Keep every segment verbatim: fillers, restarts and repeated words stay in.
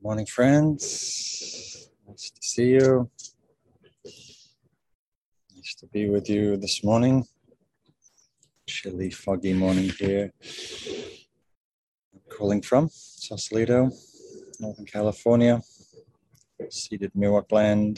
Morning, friends. Nice to see you. Nice to be with you this morning. Chilly, foggy morning here. I'm calling from Sausalito, Northern California, ceded Miwok land.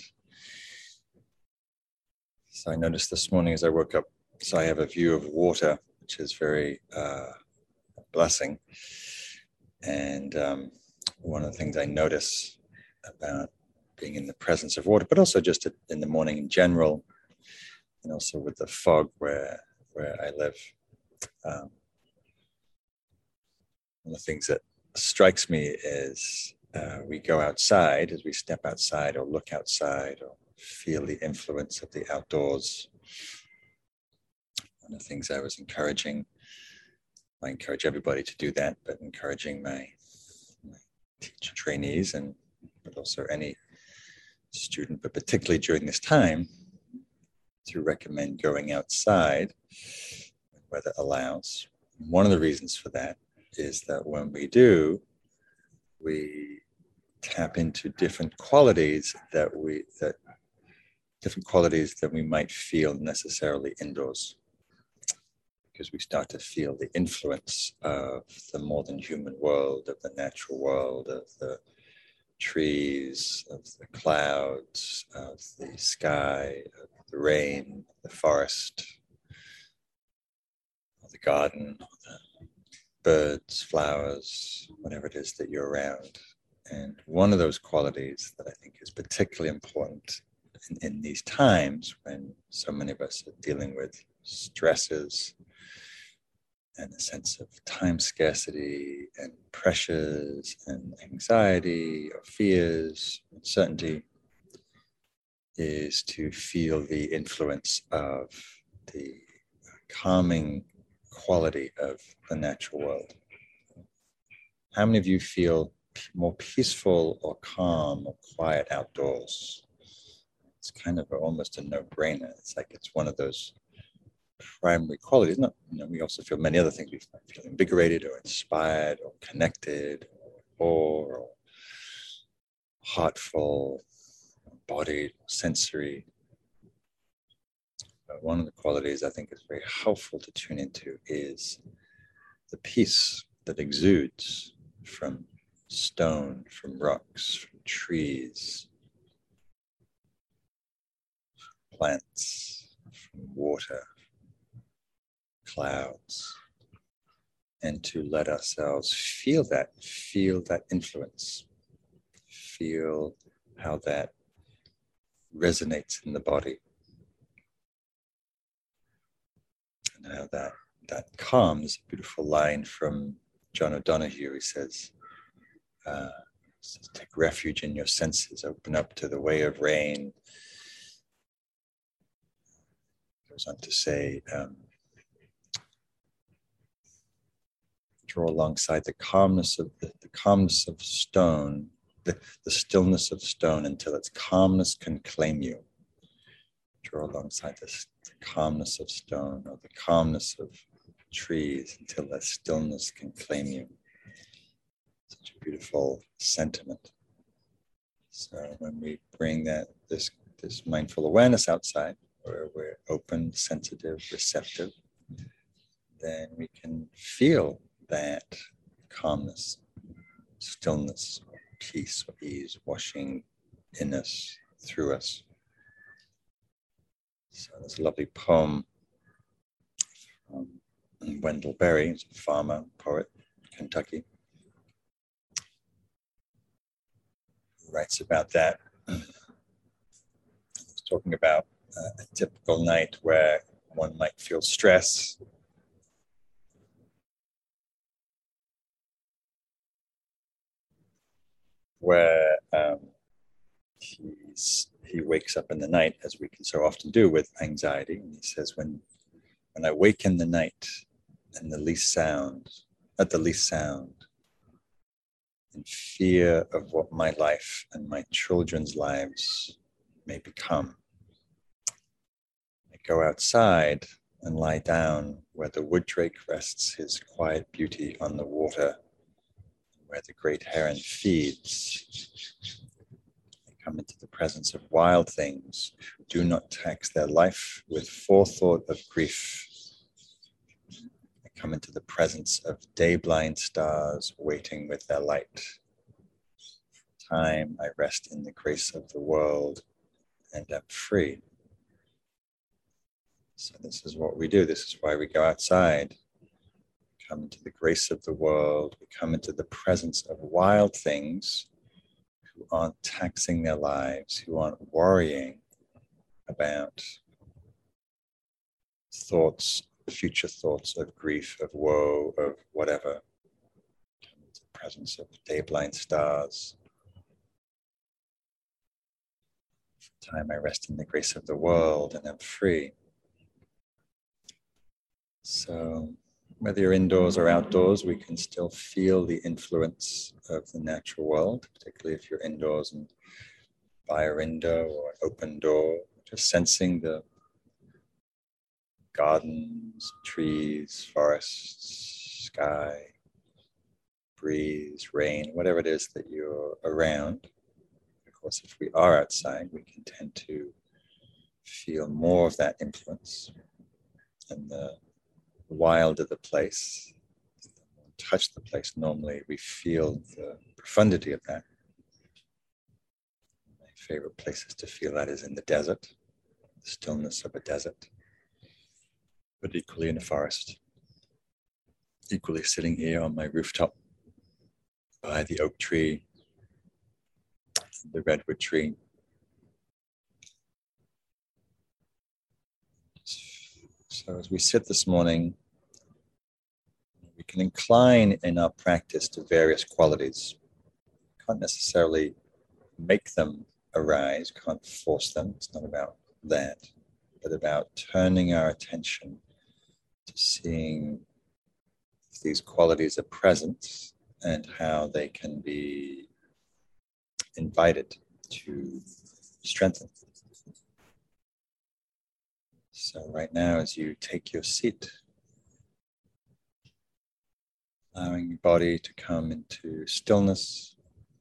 So I noticed this morning as I woke up, so I have a view of water, which is very uh, a blessing. And um, one of the things I notice about being in the presence of water, but also just in the morning in general, and also with the fog where where I live. Um, one of the things that strikes me is uh, we go outside, as we step outside or look outside or feel the influence of the outdoors. One of the things I was encouraging, I encourage everybody to do that, but encouraging my, my teacher trainees and but also any student, but particularly during this time, to recommend going outside when weather allows. One of the reasons for that is that when we do, we tap into different qualities that we that different qualities that we might feel necessarily indoors, because we start to feel the influence of the more than human world, of the natural world, of the trees, of the clouds, of the sky, of the rain, the forest, of the garden, of the birds, flowers, whatever it is that you're around. And one of those qualities that I think is particularly important in, in these times when so many of us are dealing with stresses and a sense of time scarcity and pressures and anxiety or fears, uncertainty, is to feel the influence of the calming quality of the natural world. How many of you feel more peaceful or calm or quiet outdoors? It's kind of a, almost a no-brainer. It's like it's one of those primary qualities. Not, you know, we also feel many other things. We feel invigorated or inspired or connected or, or heartful, embodied, sensory. But one of the qualities I think is very helpful to tune into is the peace that exudes from stone, from rocks, from trees, from plants, from water, clouds, and to let ourselves feel that, feel that influence, feel how that resonates in the body, and how that, that calm. There's a beautiful line from John O'Donohue. He says, uh, says, take refuge in your senses, open up to the way of rain. Goes on to say, um, draw alongside the calmness of the, the calmness of stone, the, the stillness of stone until its calmness can claim you. Draw alongside this, the calmness of stone or the calmness of trees until that stillness can claim you. Such a beautiful sentiment. So when we bring that this this mindful awareness outside, where we're open, sensitive, receptive, then we can feel that calmness, stillness, peace, or ease washing in us, through us. So there's a lovely poem from Wendell Berry, who's a farmer, poet, Kentucky. He writes about that. He's talking about uh, a typical night where one might feel stress, where um, he's, he wakes up in the night, as we can so often do with anxiety. And he says, when, when I wake in the night and the least sound, at the least sound, in fear of what my life and my children's lives may become, I go outside and lie down where the wood drake rests his quiet beauty on the water, where the great heron feeds. They come into the presence of wild things who do not tax their life with forethought of grief. They come into the presence of day-blind stars waiting with their light. For time I rest in the grace of the world and am free. So this is what we do. This is why we go outside. We come into the grace of the world. We come into the presence of wild things who aren't taxing their lives, who aren't worrying about thoughts, future thoughts of grief, of woe, of whatever. Come into the presence of day-blind stars. For time I rest in the grace of the world and am free. So whether you're indoors or outdoors, we can still feel the influence of the natural world, particularly if you're indoors and by a window or an open door, just sensing the gardens, trees, forests, sky, breeze, rain, whatever it is that you're around. Of course, if we are outside, we can tend to feel more of that influence. And the wilder the place, touch the place, normally we feel the profundity of that. My favorite places to feel that is in the desert, the stillness of a desert, but equally in a forest, equally sitting here on my rooftop by the oak tree, the redwood tree. So as we sit this morning, we can incline in our practice to various qualities. Can't necessarily make them arise, can't force them. It's not about that, but about turning our attention to seeing if these qualities are present and how they can be invited to strengthen. So right now, as you take your seat, allowing your body to come into stillness,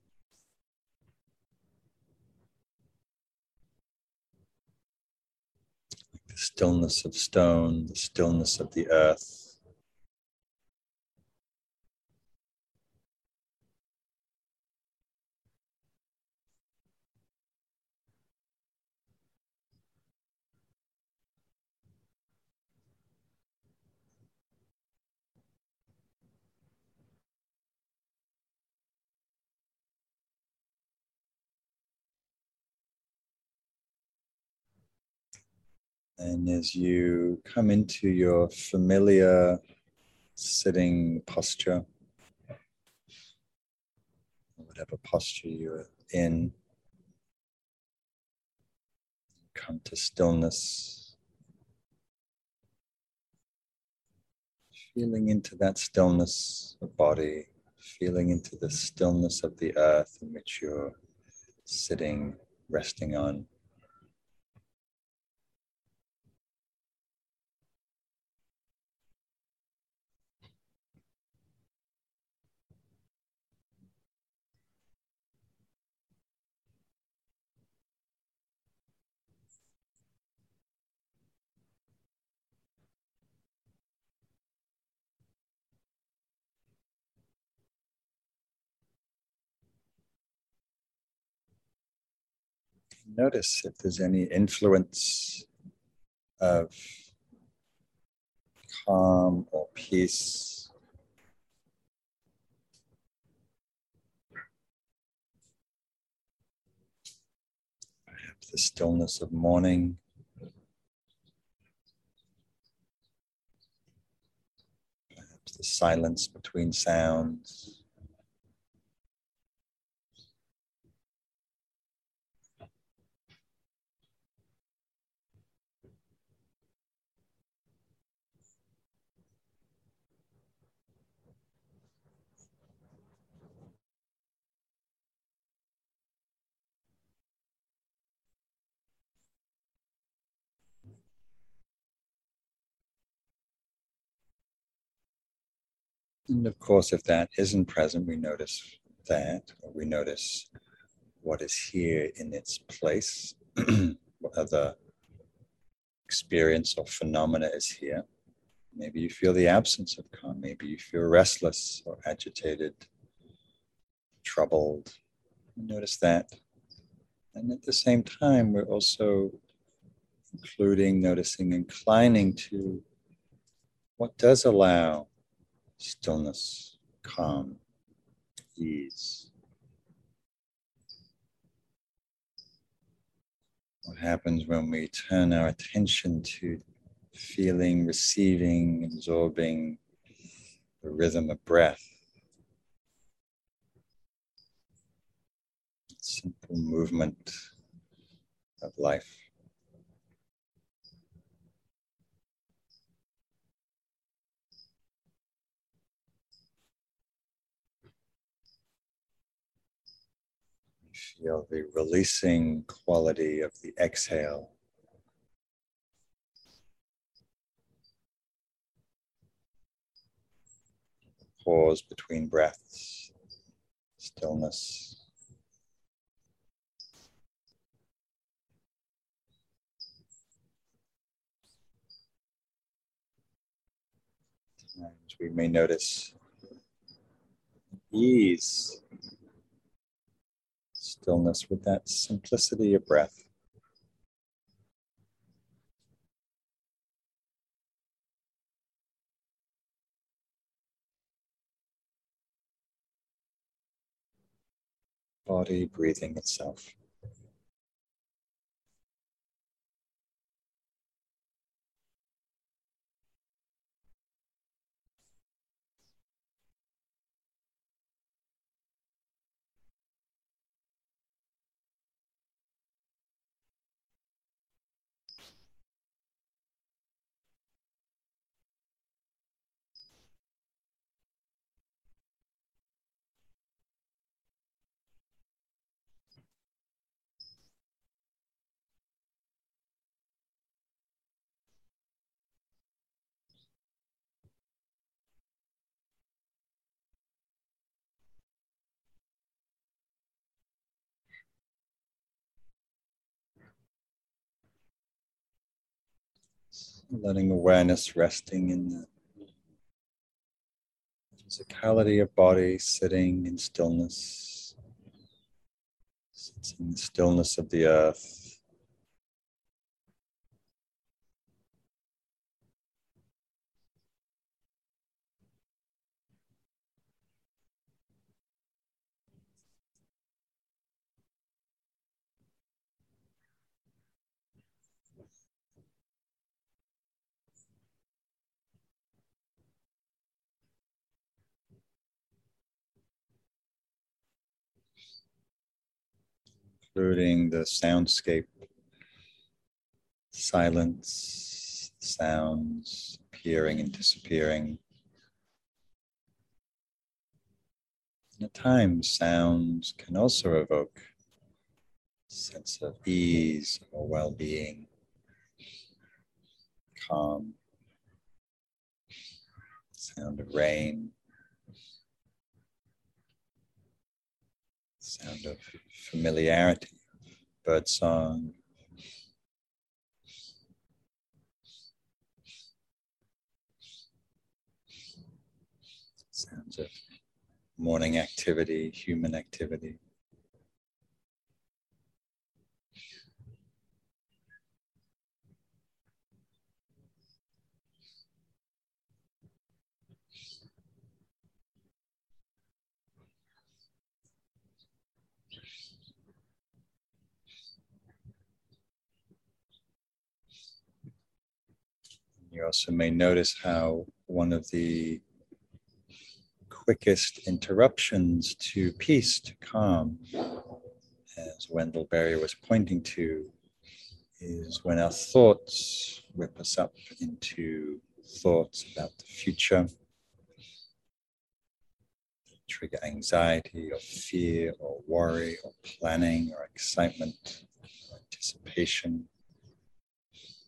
like the stillness of stone, the stillness of the earth. And as you come into your familiar sitting posture, whatever posture you're in, come to stillness, feeling into that stillness of body, feeling into the stillness of the earth in which you're sitting, resting on. Notice if there's any influence of calm or peace, perhaps the stillness of morning, perhaps the silence between sounds. And of course, if that isn't present, we notice that, or we notice what is here in its place, what other experience or phenomena is here. Maybe you feel the absence of calm. Maybe you feel restless or agitated, troubled. Notice that. And at the same time, we're also including, noticing, inclining to what does allow stillness, calm, ease. What happens when we turn our attention to feeling, receiving, absorbing the rhythm of breath? Simple movement of life. Feel the releasing quality of the exhale. Pause between breaths, stillness. Times we may notice ease, stillness with that simplicity of breath. Body breathing itself. Letting awareness resting in the physicality of body, sitting in stillness, sitting in the stillness of the earth. Including the soundscape, silence, sounds appearing and disappearing. And at times, sounds can also evoke a sense of ease or well-being, calm, sound of rain, sound of familiarity, birdsong, sounds of morning activity, human activity. You also may notice how one of the quickest interruptions to peace, to calm, as Wendell Berry was pointing to, is when our thoughts whip us up into thoughts about the future, trigger anxiety or fear or worry or planning or excitement or anticipation.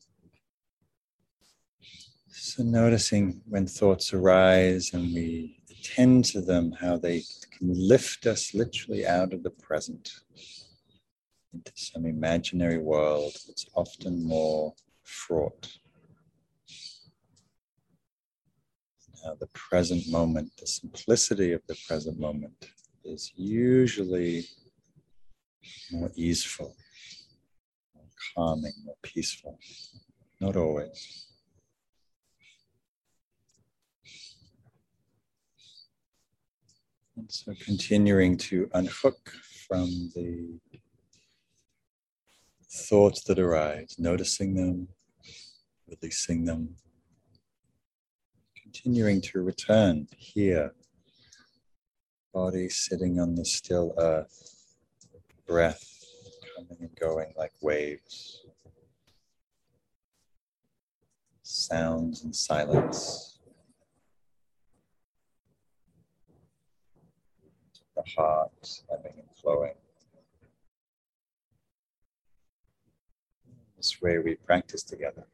So noticing when thoughts arise and we tend to them, how they can lift us literally out of the present into some imaginary world that's often more fraught. Now, the present moment, the simplicity of the present moment is usually more easeful, more calming, more peaceful. Not always. And so continuing to unhook from the thoughts that arise, noticing them, releasing them, continuing to return here, body sitting on the still earth, breath coming and going like waves, sounds and silence, the heart ebbing and flowing. This way we practice together.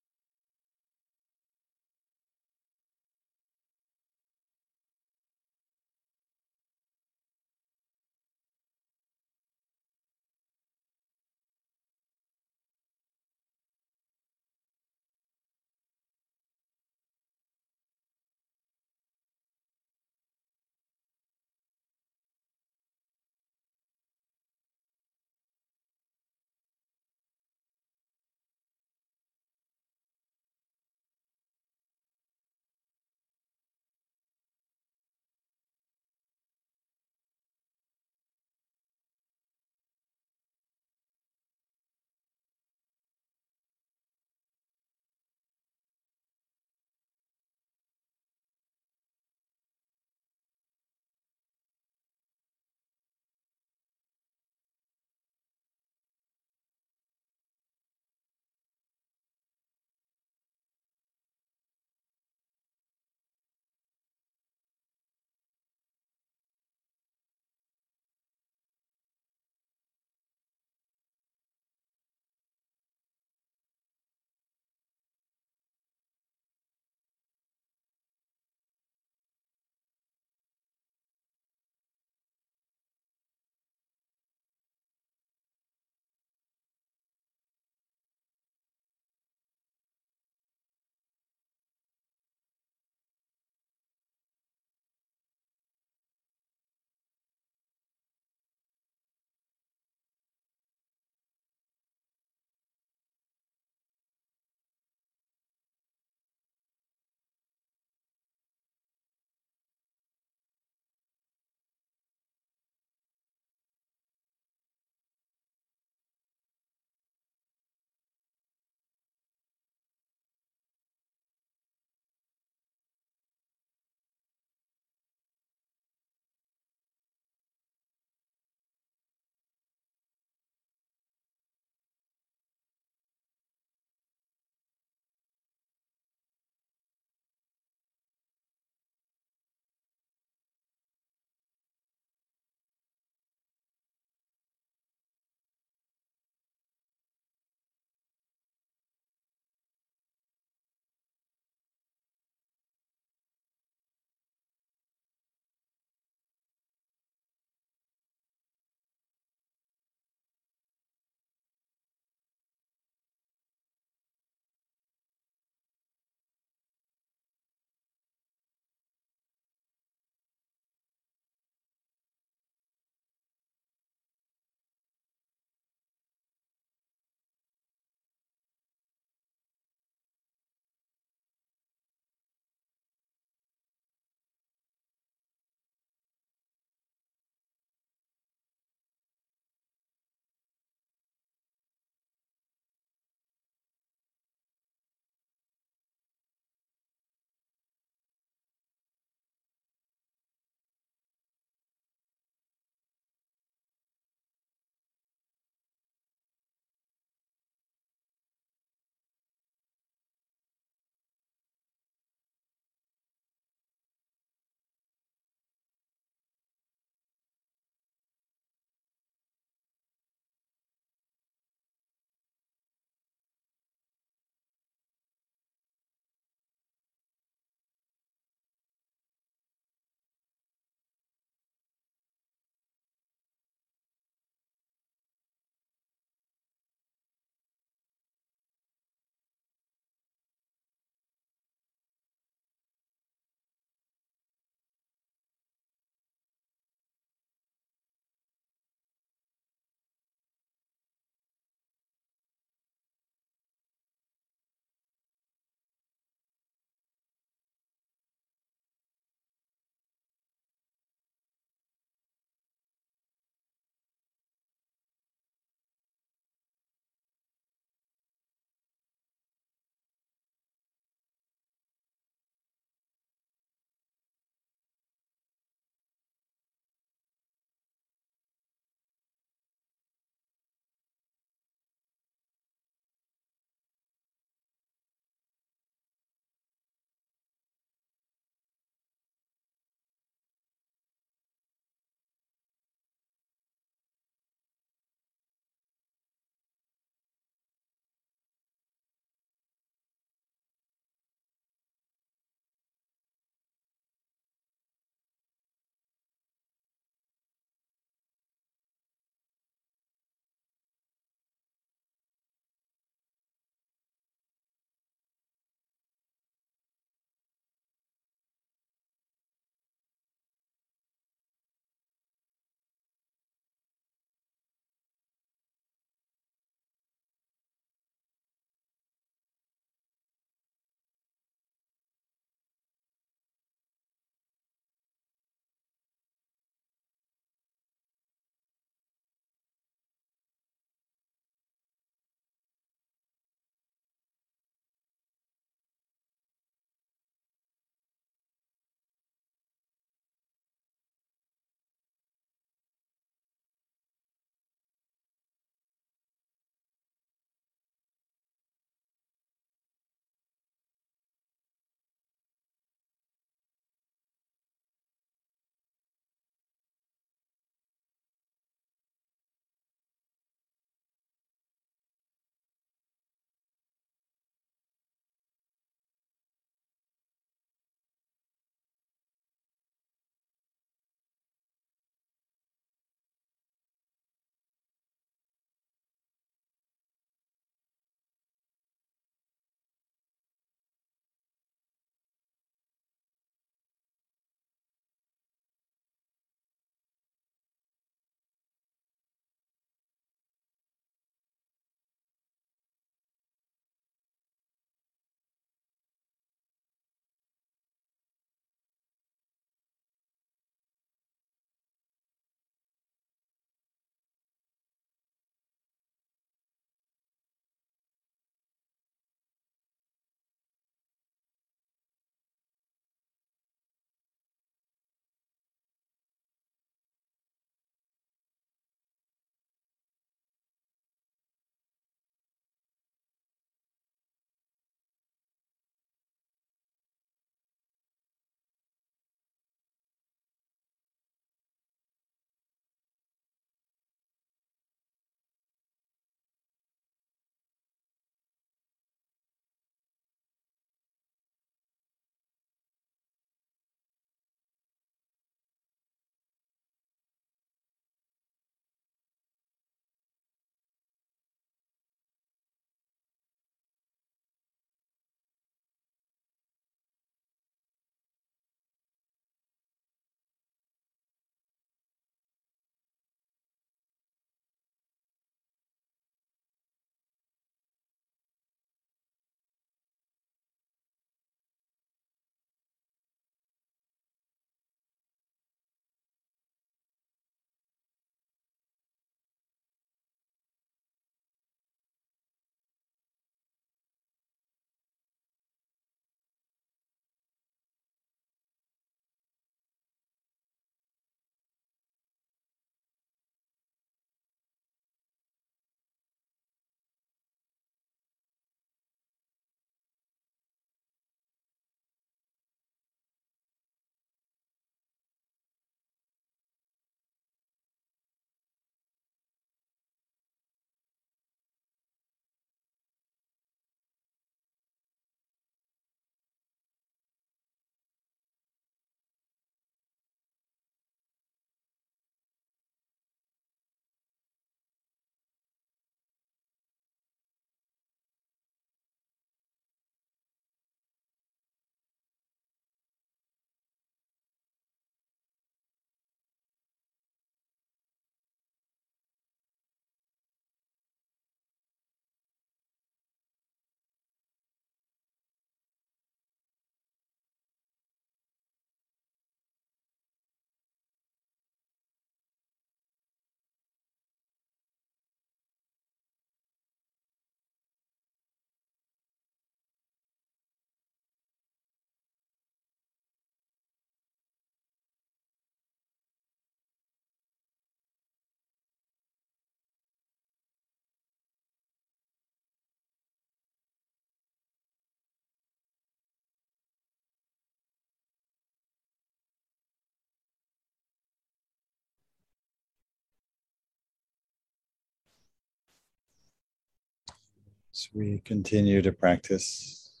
As we continue to practice,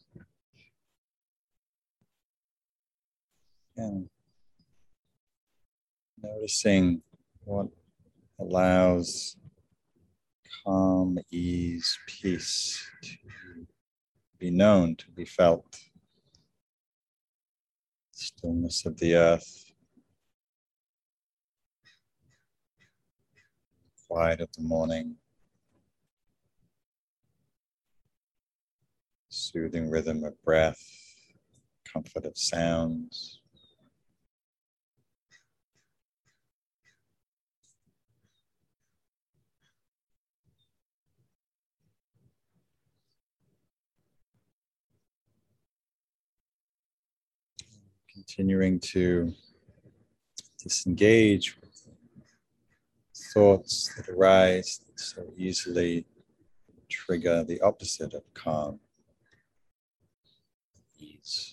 and noticing what allows calm, ease, peace to be known, to be felt. Stillness of the earth, quiet of the morning, soothing rhythm of breath, comfort of sounds. Continuing to disengage with thoughts that arise that so easily trigger the opposite of calm, ease.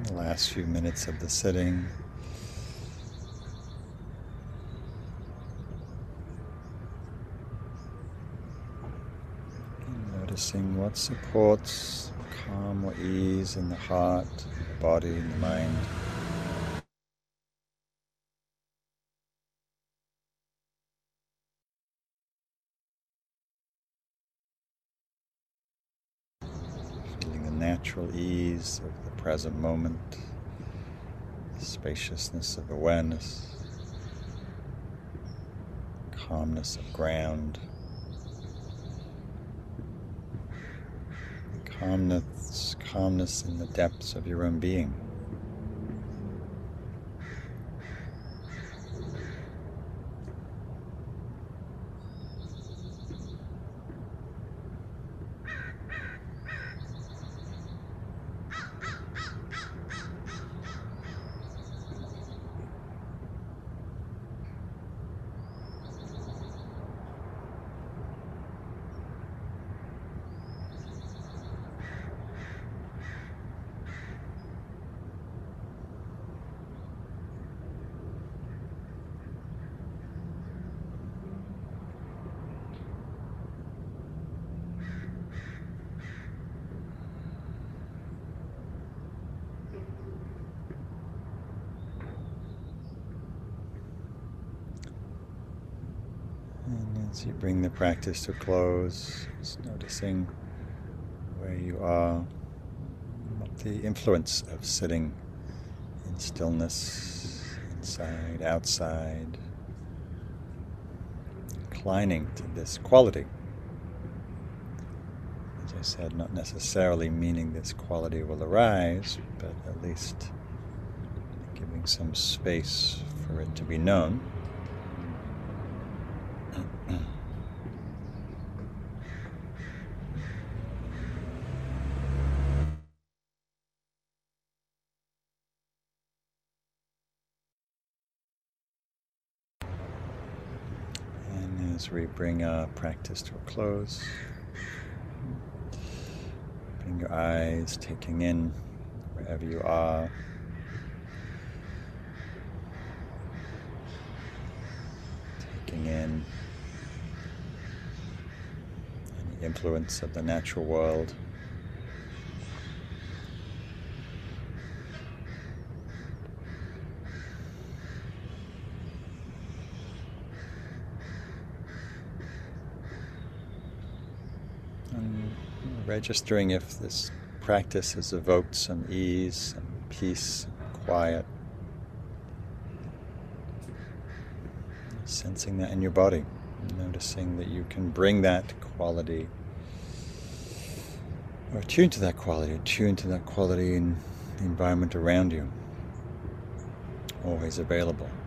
The last few minutes of the sitting. Noticing what supports calm or ease in the heart, the body, and the mind. Feeling the natural ease of the present moment, the spaciousness of awareness, calmness of ground. Calmness, calmness in the depths of your own being. And as you bring the practice to a close, just noticing where you are, what the influence of sitting in stillness, inside, outside, inclining to this quality. As I said, not necessarily meaning this quality will arise, but at least giving some space for it to be known. And as we bring our practice to a close, opening your eyes, taking in wherever you are. Taking in any influence of the natural world. And registering if this practice has evoked some ease, some peace, quiet. Sensing that in your body. Noticing that you can bring that quality, or tune to that quality, tune to that quality in the environment around you. Always available.